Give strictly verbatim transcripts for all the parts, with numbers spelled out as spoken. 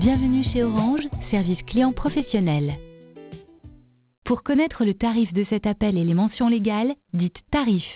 Bienvenue chez Orange, service client professionnel. Pour connaître le tarif de cet appel et les mentions légales, dites tarif.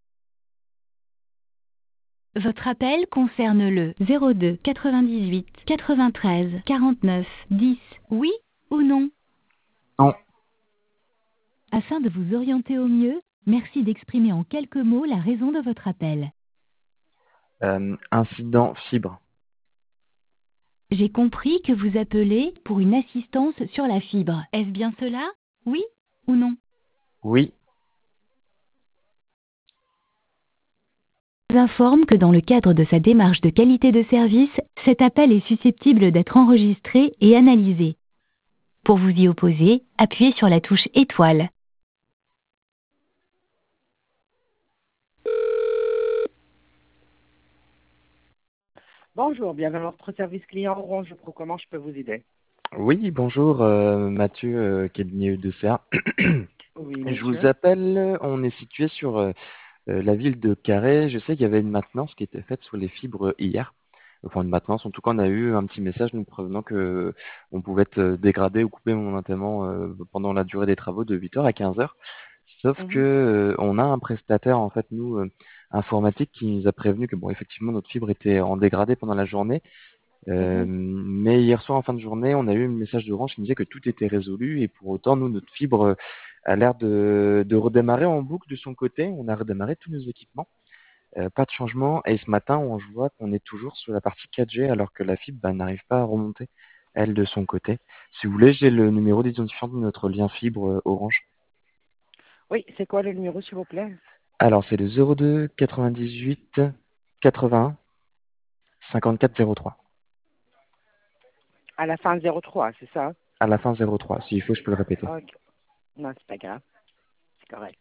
Votre appel concerne le zéro deux quatre-vingt-dix-huit quatre-vingt-treize quarante-neuf dix. Oui ou non? Non. Afin de vous orienter au mieux, merci d'exprimer en quelques mots la raison de votre appel. Euh, incident fibre. J'ai compris que vous appelez pour une assistance sur la fibre. Est-ce bien cela? Oui ou non? Oui. Je vous informe que dans le cadre de sa démarche de qualité de service, cet appel est susceptible d'être enregistré et analysé. Pour vous y opposer, appuyez sur la touche étoile. Bonjour, bienvenue à votre service client Orange Pro. Comment je peux vous aider? Oui, bonjour, euh, Mathieu, euh, cabinet E deux C A. Oui, Je vous monsieur. appelle, on est situé sur euh, euh, la ville de Carhaix. Je sais qu'il y avait une maintenance qui était faite sur les fibres hier. Enfin, une maintenance, en tout cas, on a eu un petit message nous prévenant que on pouvait être euh, dégradé ou coupé momentanément euh, pendant la durée des travaux de huit heures à quinze heures. Sauf que Mhm, euh, on a un prestataire, en fait, nous, euh, informatique, qui nous a prévenu que, bon, effectivement, notre fibre était en dégradé pendant la journée. Euh, mhm. mais hier soir, en fin de journée, on a eu un message d'Orange qui nous disait que tout était résolu et pour autant, nous, notre fibre euh, a l'air de, de redémarrer en boucle de son côté. On a redémarré tous nos équipements. Euh, pas de changement. Et ce matin, on je vois qu'on est toujours sur la partie quatre G alors que la fibre bah, n'arrive pas à remonter, elle, de son côté. Si vous voulez, j'ai le numéro d'identifiant de notre lien fibre euh, Orange. Oui, c'est quoi le numéro, s'il vous plaît? Alors, c'est le zéro deux quatre-vingt-dix-huit quatre-vingt-un cinquante-quatre zéro trois. À la fin zéro trois, c'est ça? À la fin zéro trois. S'il faut, je peux le répéter. Ok. Non, c'est pas grave. C'est correct.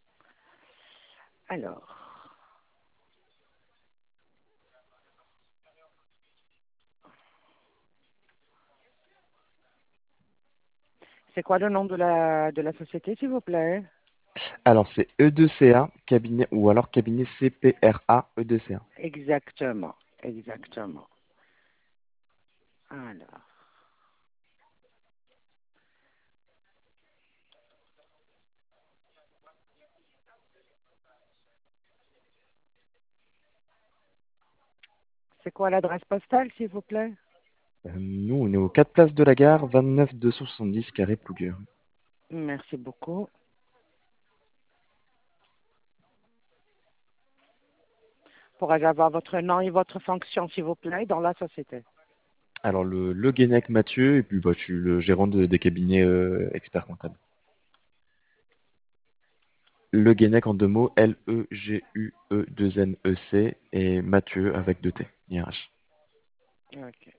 Alors, c'est quoi le nom de la, de la société, s'il vous plaît? Alors, c'est E deux C A, cabinet, ou alors cabinet C P R A E deux C A. Exactement. Exactement. Alors, c'est quoi l'adresse postale, s'il vous plaît? Euh, nous, on est aux quatre places de la gare, vingt-neuf deux cent soixante-dix carré Plouguer. Merci beaucoup. Pourrais-je avoir votre nom et votre fonction, s'il vous plaît, dans la société? Alors, le, le Guénec Mathieu, et puis bah, je suis le gérant de- des cabinets euh, experts comptables. Le Guénec en deux mots, L E G U E deux N E C, et Mathieu avec deux T, I R H. Ok.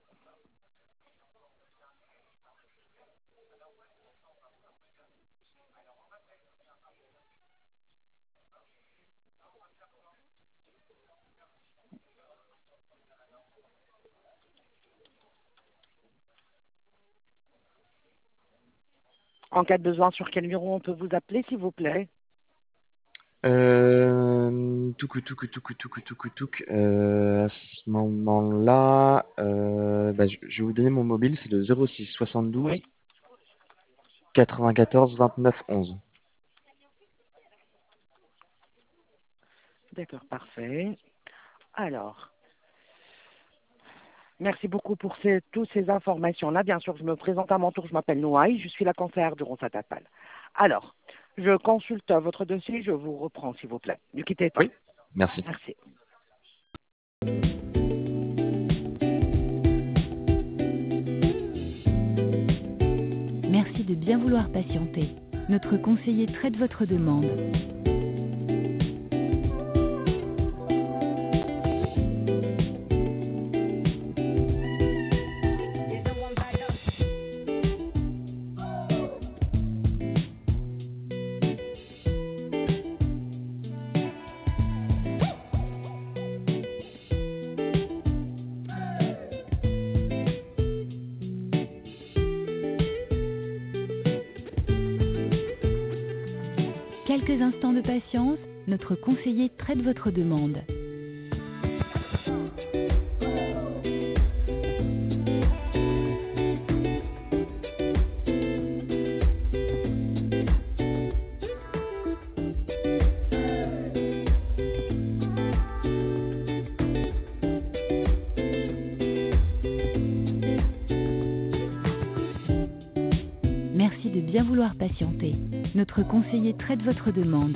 En cas de besoin, sur quel numéro on peut vous appeler, s'il vous plaît? Euh, touc, touc, touc, touc, touc, touc. Euh, à ce moment-là, euh, bah, je, je vais vous donner mon mobile, c'est le zéro six soixante-douze Oui. quatre-vingt-quatorze vingt-neuf onze. D'accord, parfait. Alors, merci beaucoup pour ces, toutes ces informations-là. Bien sûr, je me présente à mon tour. Je m'appelle Nouaï. Je suis la conseillère durant cet appel. Alors, je consulte votre dossier. Je vous reprends, s'il vous plaît. Ne quittez pas. Oui, merci. Merci. Merci de bien vouloir patienter. Notre conseiller traite votre demande. Quelques instants de patience, notre conseiller traite votre demande. vouloir patienter. Notre conseiller traite votre demande.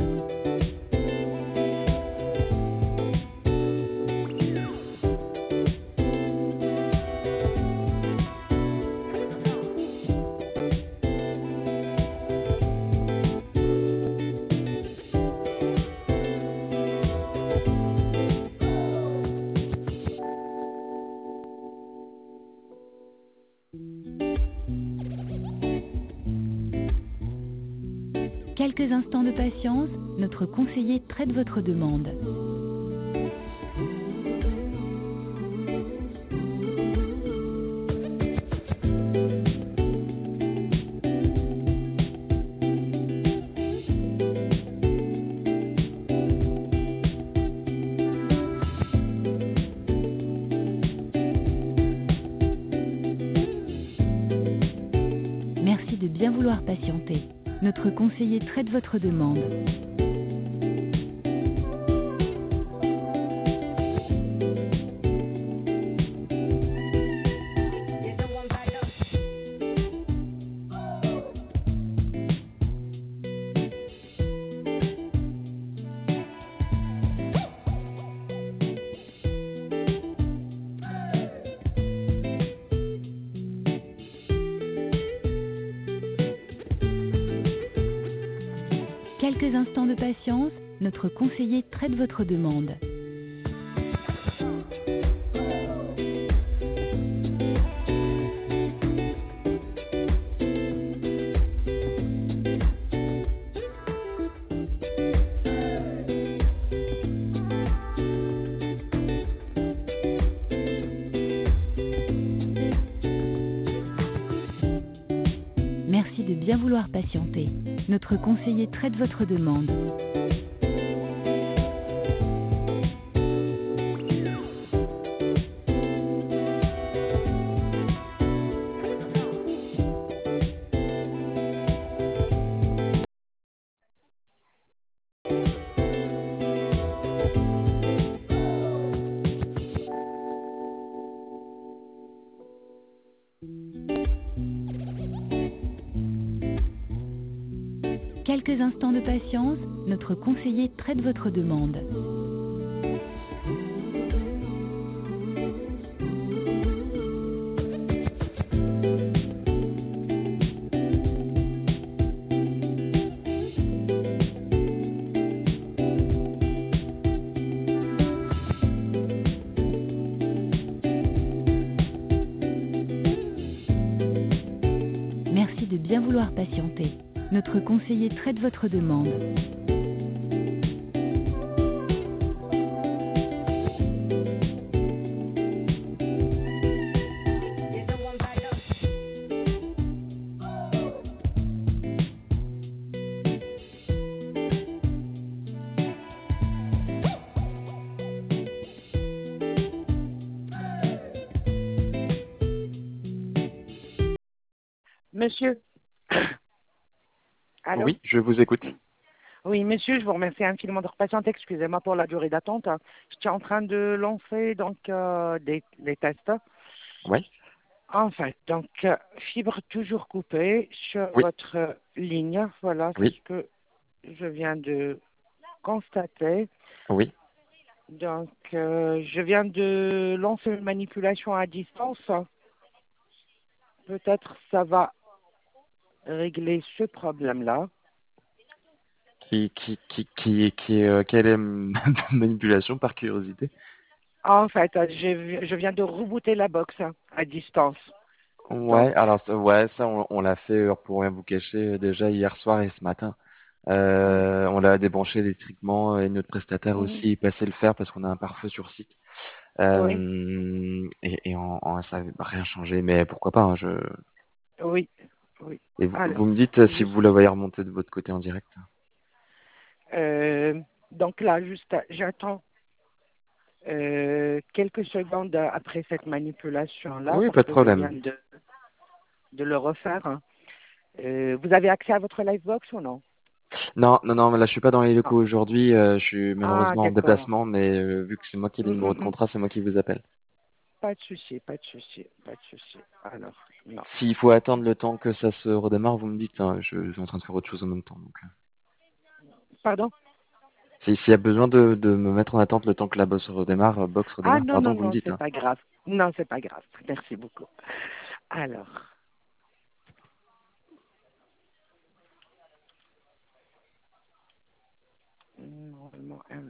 Quelques instants de patience, notre conseiller traite votre demande. Merci de bien vouloir patienter. Notre conseiller traite votre demande. Quelques instants de patience, notre conseiller traite votre demande. Merci de bien vouloir patienter. Notre conseiller traite votre demande. Quelques instants de patience, notre conseiller traite votre demande. Merci de bien vouloir patienter. Notre conseiller traite votre demande. Monsieur. Allô? Oui, je vous écoute. Oui, monsieur, je vous remercie infiniment de patienter. Excusez-moi pour la durée d'attente. Je suis en train de lancer donc euh, des, des tests. Oui. En fait, donc, euh, fibre toujours coupée sur Oui. votre ligne. Voilà, c'est Oui. ce que je viens de constater. Oui. Donc, euh, je viens de lancer une manipulation à distance. Peut-être ça va régler ce problème-là. Qui, qui, qui, qui, qui, euh, quelle est ma manipulation par curiosité? En fait, je, je viens de rebooter la box à distance. Donc, Ouais, alors ça, ouais, ça on, on l'a fait euh, pour rien vous cacher euh, déjà hier soir et ce matin. Euh, on l'a débranché électriquement et notre prestataire mhm, aussi est passé le faire parce qu'on a un pare-feu sur site. oui, Euh, et et en, en- ça n'a rien changé, mais pourquoi pas, hein, je... oui, oui. Et vous, vous Alors, me dites euh, si vous juste, la voyez remonter de votre côté en direct. euh, donc là, juste, j'attends euh, quelques secondes après cette manipulation-là Oui, parce pas de que je viens problème. de, de le refaire. Euh, vous avez accès à votre Livebox ou non? Non, non, non, mais là je suis pas dans les Non. locaux aujourd'hui. euh, je suis Ah, malheureusement en d'accord. déplacement, mais euh, vu que c'est moi qui ai Mm, le numéro mm, de mm. contrat, c'est moi qui vous appelle. Pas de souci, pas de souci, pas de souci. Alors, non. S'il faut attendre le temps que ça se redémarre, vous me dites, hein, je, je suis en train de faire autre chose en même temps. Donc, euh. Pardon? Si- S'il y a besoin de, de me mettre en attente le temps que la box redémarre, euh, box Ah redémarre, non, pardon, non, vous me non, dites. c'est Hein. pas grave. Non, c'est pas grave. Merci beaucoup. Alors, normalement, un-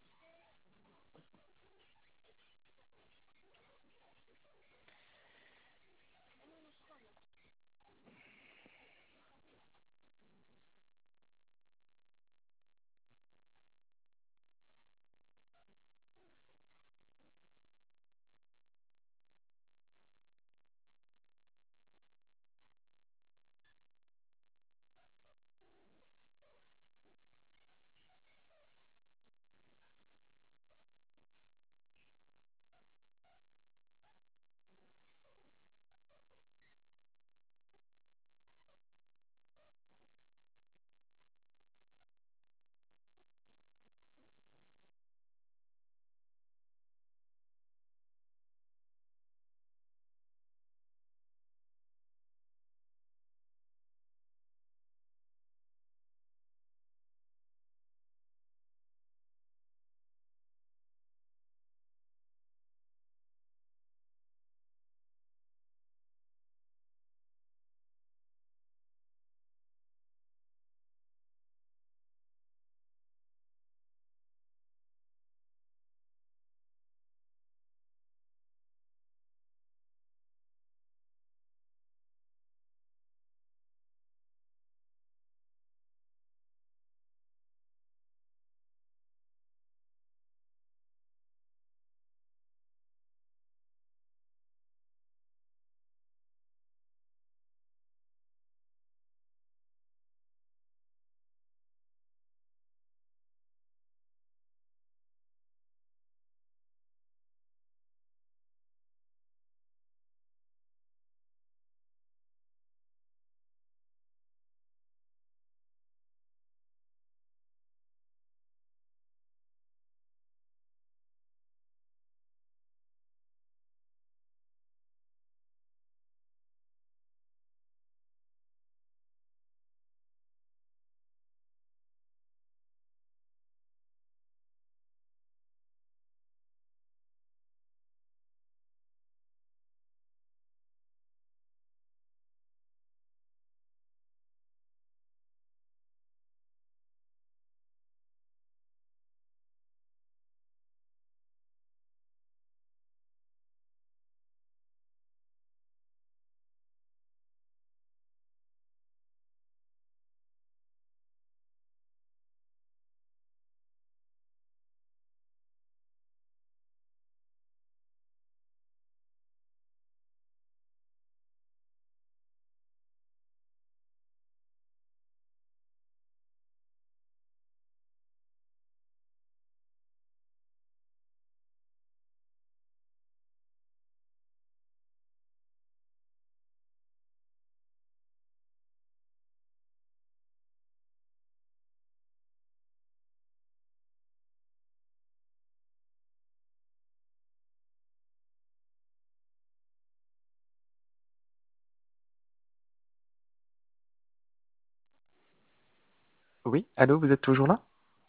Oui, allô, vous êtes toujours là?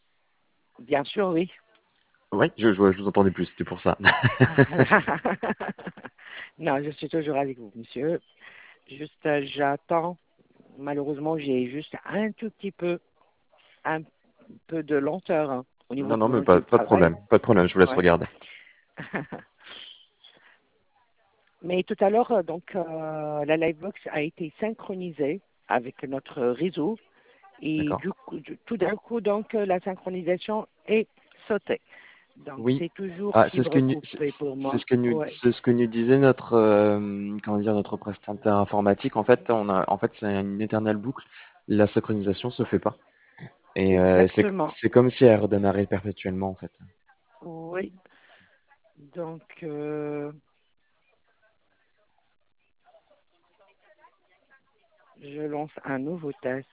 bien sûr, oui. Oui, je, je, je vous entendais plus, c'était pour ça. Non, je suis toujours avec vous, monsieur. Juste, euh, j'attends. Malheureusement, j'ai juste un tout petit peu, un peu de lenteur hein, au niveau Non, non, mais du, pas, du pas de travail. problème, pas de problème, je vous laisse Ouais. regarder. Mais tout à l'heure, euh, donc, euh, la Livebox a été synchronisée avec notre réseau et D'accord. du coup, du- tout d'un coup, donc, euh, la synchronisation est sautée. Donc, Oui. c'est toujours Ah, c'est ce que fibre nous, c'est coupée pour c'est moi. ce que nous, Ouais, c'est ce que nous disait notre, euh, comment dire, notre prestataire informatique. En fait, on a, en fait, c'est une éternelle boucle. La synchronisation se fait pas. Et euh, c'est, exactement. c'est comme si elle redémarrait perpétuellement, en fait. Oui. Donc, euh, je lance un nouveau test.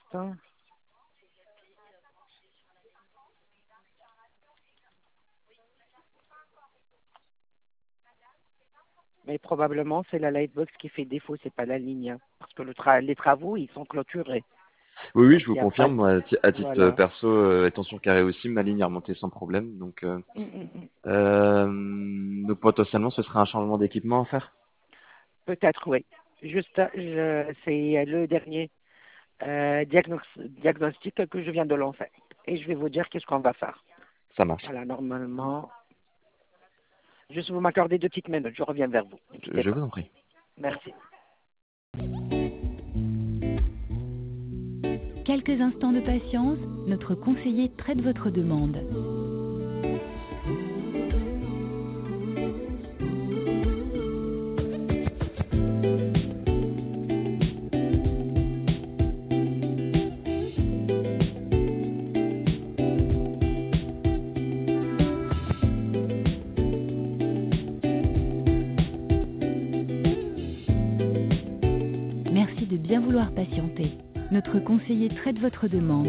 Mais probablement, c'est la lightbox qui fait défaut, c'est pas la ligne. Hein. Parce que le tra- les travaux, ils sont clôturés. Oui, oui, Donc, je vous il n'y a pas confirme, de... moi, à ti- à titre euh, Voilà. perso, euh, étant sur Carré aussi, ma ligne est remontée sans problème. Donc, euh, Mm, mm, mm. euh, donc potentiellement, ce serait un changement d'équipement à faire. Peut-être, oui. Juste, je- c'est le dernier euh, diagnos- diagnostic que je viens de lancer. Et je vais vous dire qu'est-ce qu'on va faire. Ça marche. Voilà, normalement, juste vous m'accordez deux petites minutes, je reviens vers vous. Je, N'hésitez je pas. vous en prie. Merci. Quelques instants de patience, notre conseiller traite votre demande. Merci de bien vouloir patienter. Notre conseiller traite votre demande.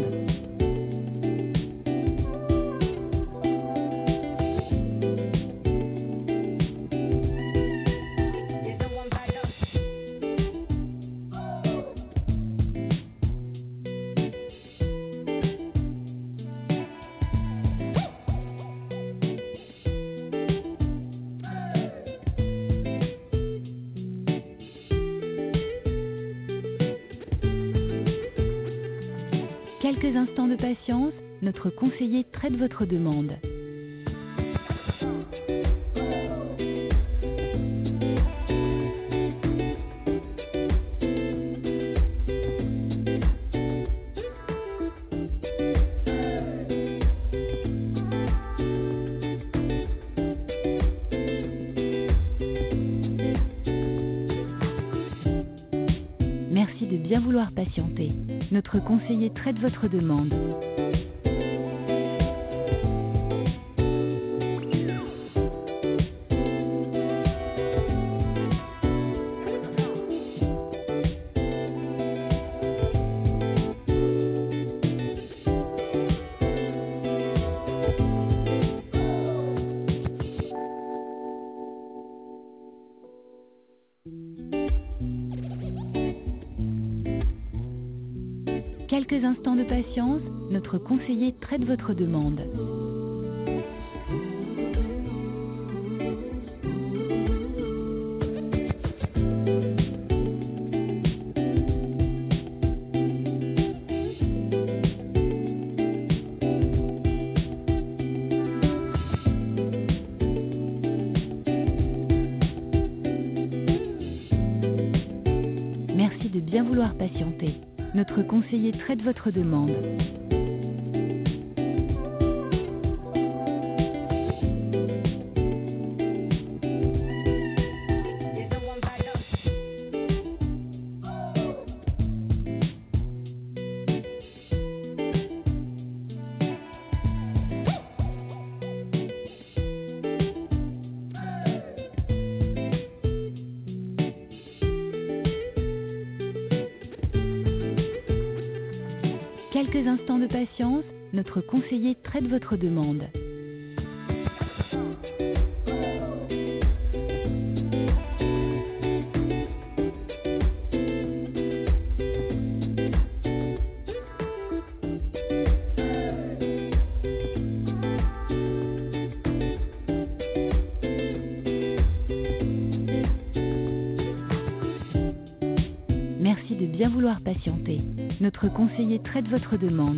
Quelques instants de patience, notre conseiller traite votre demande. Merci de bien vouloir patienter. Notre conseiller traite votre demande. Quelques instants de patience, notre conseiller traite votre demande. Merci de bien vouloir patienter. Notre conseiller traite votre demande. Quelques instants de patience, notre conseiller traite votre demande. Merci de bien vouloir patienter. Notre conseiller traite votre demande.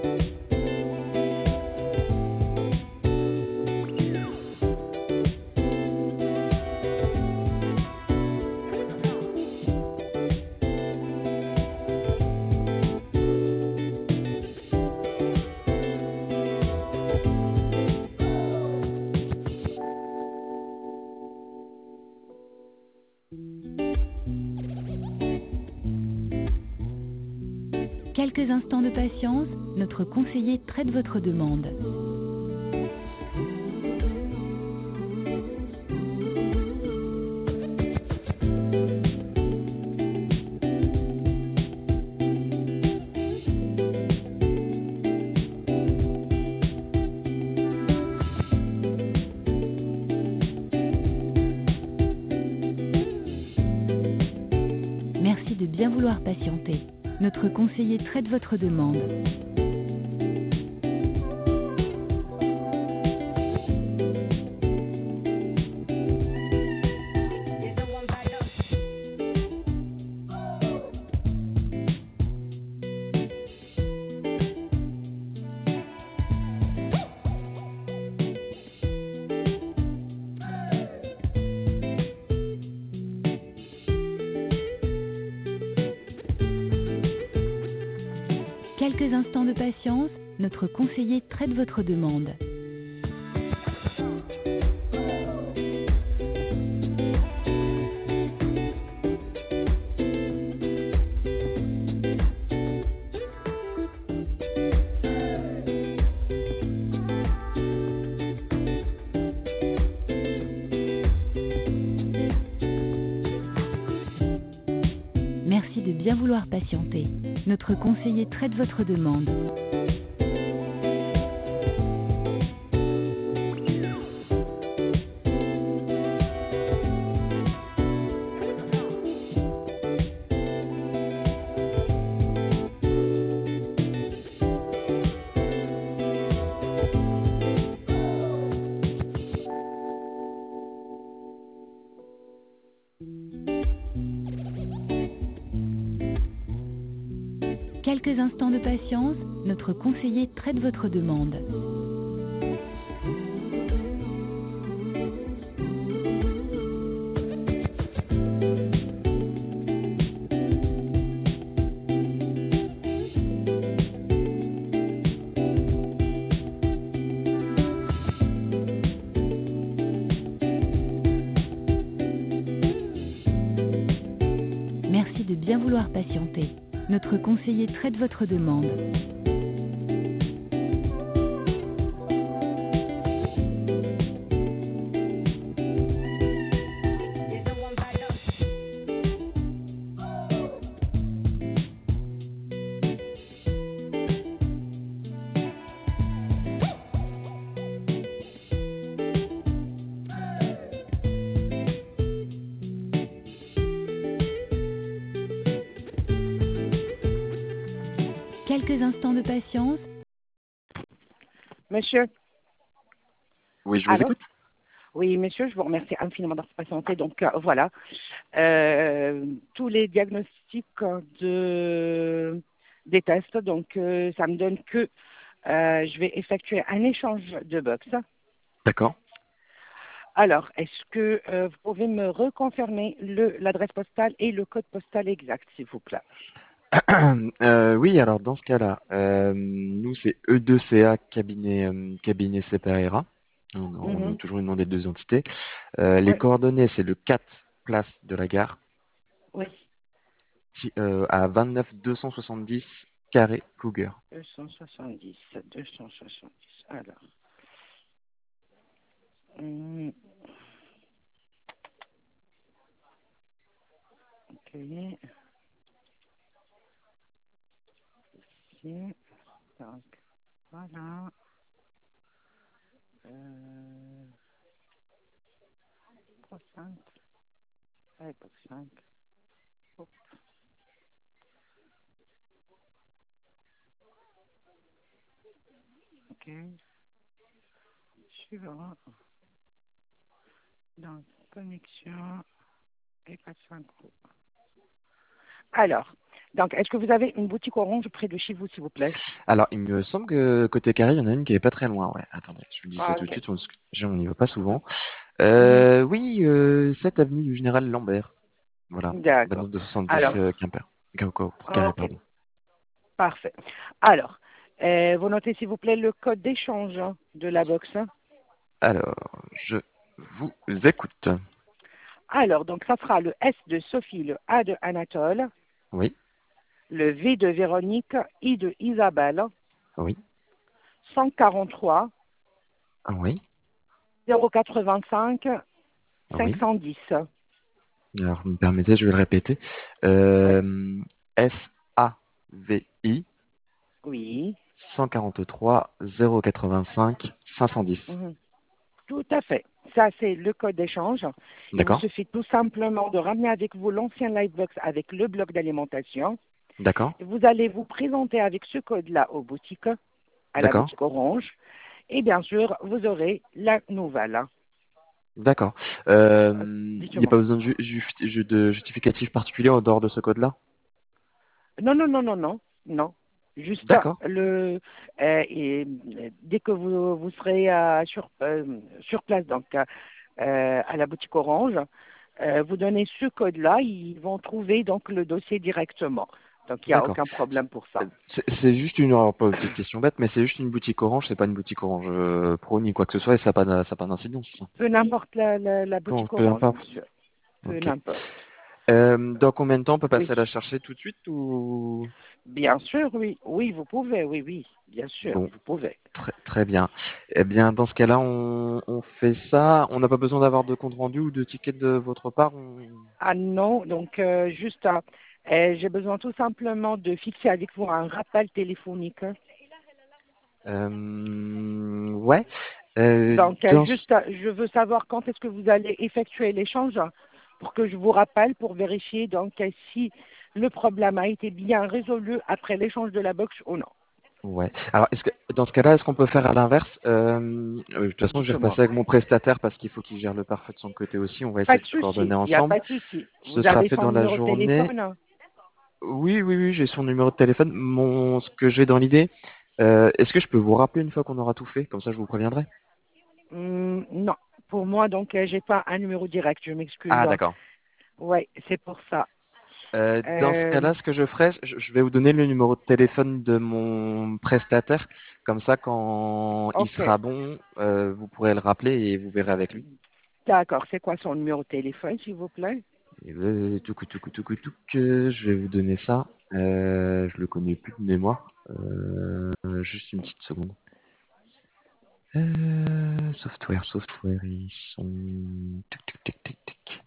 Quelques instants de patience, notre conseiller traite votre demande. vouloir patienter. Notre conseiller traite votre demande. Quelques instants de patience, notre conseiller traite votre demande. Merci de bien vouloir patienter. Notre conseiller traite votre demande. Quelques instants de patience, notre conseiller traite votre demande. Merci de bien vouloir patienter. Notre conseiller traite votre demande. Quelques instants de patience. Monsieur. Oui, je vous Allô? écoute. Oui, monsieur, je vous remercie infiniment d'avoir patienté. Donc, euh, voilà. Euh, tous les diagnostics de, des tests, donc, euh, ça me donne que euh, je vais effectuer un échange de box. D'accord. Alors, est-ce que euh, vous pouvez me reconfirmer le- l'adresse postale et le code postal exact, s'il vous plaît? Euh, oui, alors dans ce cas-là, euh, nous c'est E deux C A cabinet euh, cabinet Separera. On, on a Mhm. toujours une nom des deux entités. Euh, les Oui, coordonnées, c'est le quatre place de la Gare, oui. ti- euh, à vingt-neuf deux cent soixante-dix Carré Cougar. deux cent soixante-dix, deux cent soixante-dix. Alors. hum, ok. Ici. Donc, voilà. Euh, trois, cinq. Ouais, pour cinq. Hop, ok. Suivant. Donc, connexion et quatre, cinq. Alors, donc, est-ce que vous avez une boutique orange près de chez vous, s'il vous plaît? Alors, il me semble que côté Carré, il y en a une qui est pas très loin. Ouais, attendez, je vous dis ça Ah, tout de ok. suite, parce que on n'y va pas souvent. Mhm. Euh, oui, euh, cette avenue du Général Lambert. Voilà, D'accord. vingt-neuf deux cent soixante-dix Alors, euh, Quimper. Gao- Gao, Carré, ok, pardon. parfait. Alors, euh, vous notez, s'il vous plaît, le code d'échange hein, de la box. Alors, je vous écoute. Alors, donc, ça sera le S de Sophie, le A de Anatole, Oui, le V de Véronique, I de Isabelle, oui, cent quarante-trois, oui, zéro quatre-vingt-cinq, oui. cinq cent dix. Alors, vous me permettez, je vais le répéter. Oui, Euh, S A V I oui. cent quarante-trois zéro quatre-vingt-cinq cinq cent dix. Mhm. Tout à fait. Ça, c'est le code d'échange. Il vous D'accord. suffit tout simplement de ramener avec vous l'ancien Livebox avec le bloc d'alimentation. D'accord. Vous allez vous présenter avec ce code-là aux boutiques, à la D'accord. boutique Orange. Et bien sûr, vous aurez la nouvelle. D'accord. Euh, il n'y a Dites-moi. pas besoin de, ju- ju- ju- de justificatif particulier en dehors de ce code-là? Non, non, non, non, non, non. Juste D'accord. le euh, et, euh, dès que vous, vous serez euh, sur, euh, sur place, donc euh, à la boutique Orange, euh, vous donnez ce code-là, ils vont trouver donc le dossier directement. Donc il n'y a D'accord. aucun problème pour ça. C'est c'est juste une, alors, pas une petite question bête, mais c'est juste une boutique Orange, c'est pas une boutique Orange euh, Pro ni quoi que ce soit, et ça n'a pas, d'in- ça a pas d'incidence, ça. Peu n'importe la, la, la Bon, boutique peu Orange, importe. monsieur. Peu Ok. n'importe. Euh, dans combien de temps on peut Oui. passer à la chercher tout de suite ou? Bien sûr, oui. Oui, vous pouvez, oui, oui. Bien sûr, Bon, vous pouvez. très, très bien. Eh bien, dans ce cas-là, on, on fait ça. On n'a pas besoin d'avoir de compte rendu ou de ticket de votre part. on- Ah non, donc euh, juste, euh, euh, j'ai besoin tout simplement de fixer avec vous un rappel téléphonique. Euh, ouais. Euh, Donc euh, dans ce- juste, euh, je veux savoir quand est-ce que vous allez effectuer l'échange pour que je vous rappelle pour vérifier donc euh, si le problème a été bien résolu après l'échange de la box ou non. Ouais. Alors, est-ce que dans ce cas-là, est-ce qu'on peut faire à l'inverse? Euh, euh, de toute façon, je vais Dites-moi. repasser avec mon prestataire parce qu'il faut qu'il gère le parfait de son côté aussi. On va Pas essayer de de se coordonner souci, il n'y a ensemble. pas de souci. Ce Vous sera avez fait son dans la numéro de journée. téléphone? Oui, oui, oui, j'ai son numéro de téléphone. Mon, ce que j'ai dans l'idée, euh, est-ce que je peux vous rappeler une fois qu'on aura tout fait? Comme ça, je vous préviendrai. Hum, non, pour moi donc euh, j'ai pas un numéro direct, je m'excuse. Ah, d'accord. Oui, c'est pour ça. Euh, dans ce Euh, cas-là, ce que je ferai, je, je vais vous donner le numéro de téléphone de mon prestataire. Comme ça, quand il ok, sera bon, euh, vous pourrez le rappeler et vous verrez avec lui. d'accord. C'est quoi son numéro de téléphone, s'il vous plaît? Et ben, touc, touc, touc, touc, euh, je vais vous donner ça. Euh, je le connais plus de mémoire. Euh, juste une petite seconde. Euh, software, software, ils sont... Tic, tic, tic, tic, tic.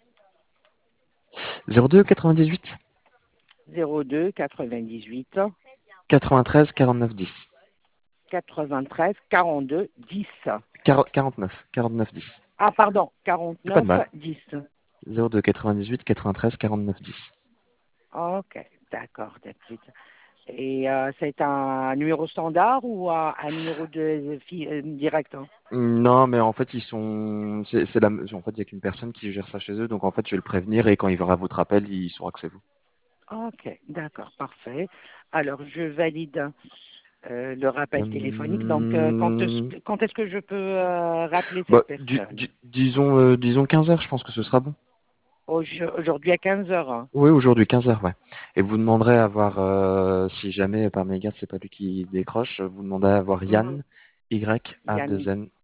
zéro deux quatre-vingt-dix-huit zéro deux quatre-vingt-dix-huit quatre-vingt-treize quarante-neuf dix. quatre-vingt-treize quarante-deux dix. quarante-neuf quarante-neuf dix. Ah, pardon, C'est pas de quarante-neuf mal. dix. zéro deux quatre-vingt-dix-huit quatre-vingt-treize quarante-neuf dix. Ok, d'accord, d'accord. Et euh, c'est un numéro standard ou euh, un numéro de fi- euh, direct? Hein? Non, mais en fait, ils sont, c'est, c'est la, en fait, il y a qu'une personne qui gère ça chez eux, donc en fait, je vais le prévenir et quand il verra votre appel, il saura que c'est vous. Ok, d'accord, parfait. Alors, je valide euh, le rappel téléphonique. Donc, euh, quand, Hum, est-ce- quand est-ce que je peux euh, rappeler bah, cette di- personne? di- disons, euh, disons quinze heures, je pense que ce sera bon. Aujo- Aujourd'hui à quinze heures. Hein. Oui, aujourd'hui quinze heures, ouais. Et vous demanderez à voir, euh, si jamais par mégarde c'est pas lui qui décroche, vous demandez à voir Mhm. Yann, Y A Yann, deux N.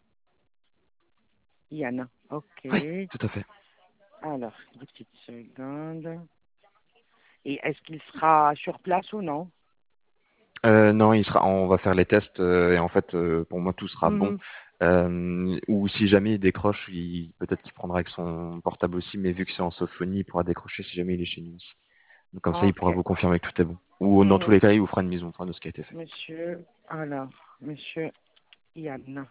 Yann, ok. Oui, tout à fait. Alors, deux petites secondes. Et est-ce qu'il sera sur place ou non? Euh, non, il sera, on va faire les tests euh, et en fait, euh, pour moi, tout sera bon. Mhm. Euh, ou si jamais il décroche, il, peut-être qu'il prendra avec son portable aussi, mais vu que c'est en sophonie, il pourra décrocher si jamais il est chez nous aussi. Donc comme ça, il pourra Ok. vous confirmer que tout est bon. Ou dans tous Mhm. les cas, il vous fera une mise au point de ce qui a été fait. Monsieur, alors, monsieur Yann.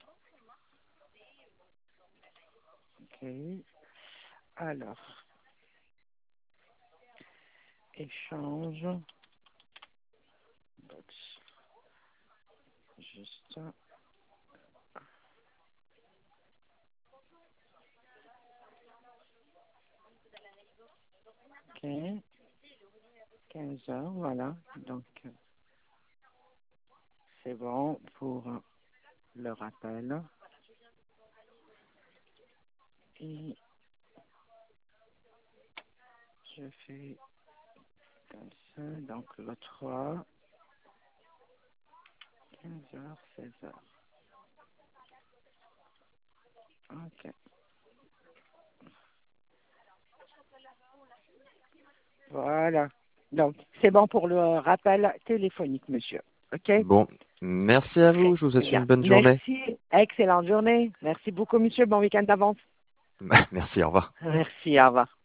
Ok. Alors, échange. Box. Juste. Ok. quinze heures, voilà. Donc, c'est bon pour le rappel. Et je fais comme ça. Donc, le trois, quinze heures, seize heures. Ok. Voilà. Donc, c'est bon pour le rappel téléphonique, monsieur. OK? Bon, merci à vous, Très je vous souhaite une bien. bonne journée. Merci. Excellente journée. Merci beaucoup, monsieur. Bon week-end d'avance. Merci, au revoir. Merci. Au revoir.